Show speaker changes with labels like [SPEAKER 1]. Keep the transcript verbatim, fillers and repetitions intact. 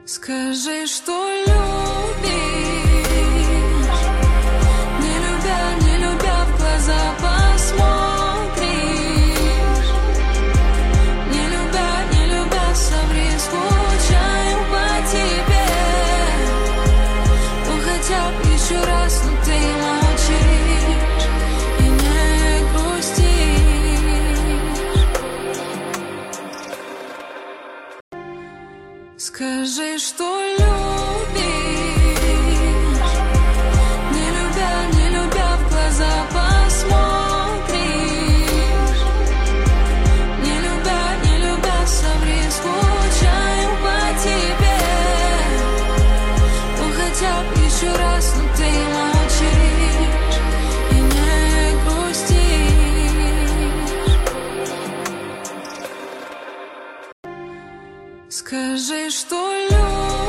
[SPEAKER 1] Скажи, что любишь, не любя, не любя, в глаза посмотришь. Не любя, не любя, соври, скучаю по тебе. Ну хотя бы еще раз, но ты молчишь и не грустишь. Скажи, что любишь, не любя, не любя, в глаза посмотришь. Не любя, не любя, соври, скучаю по тебе. Ну хотя бы еще раз, но ты молчишь и не грустишь. Скажи, что любишь.